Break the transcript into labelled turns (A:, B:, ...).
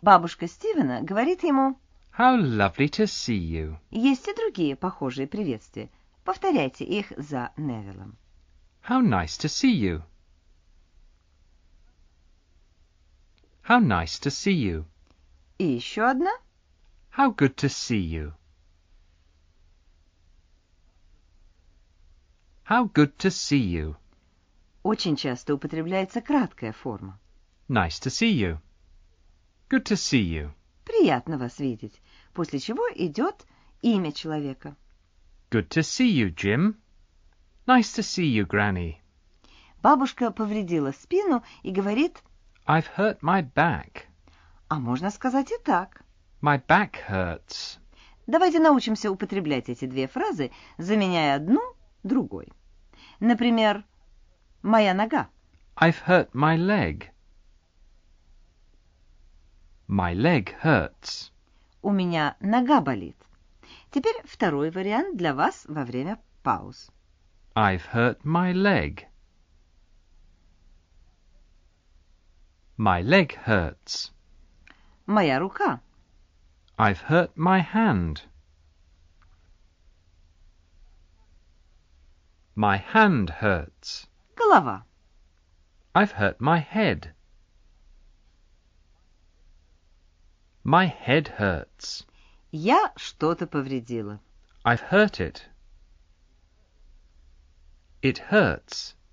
A: Бабушка Стивена говорит ему
B: How lovely to see you.
A: Есть и другие похожие приветствия. Повторяйте их за Невиллом.
B: How nice to see you. How nice to see you.
A: И еще одна.
B: How good to see you. How good to see you.
A: Очень часто употребляется краткая форма.
B: Nice to see you. Good to see you.
A: Приятно вас видеть. После чего идет имя человека.
B: Good to see you, Jim. Nice to see you, Granny.
A: Бабушка повредила спину и говорит,
B: I've hurt my back.
A: а можно сказать и так.
B: My back hurts.
A: Давайте научимся употреблять эти две фразы, заменяя одну другой. Например, «моя нога».
B: I've hurt my leg. My leg hurts.
A: У меня нога болит. Теперь второй вариант для вас во время пауз.
B: I've hurt my leg. My leg hurts.
A: Моя рука.
B: I've hurt my hand. My hand hurts.
A: Голова.
B: I've hurt my head. My head hurts.
A: Я что-то повредила.
B: I've hurt it. It hurts.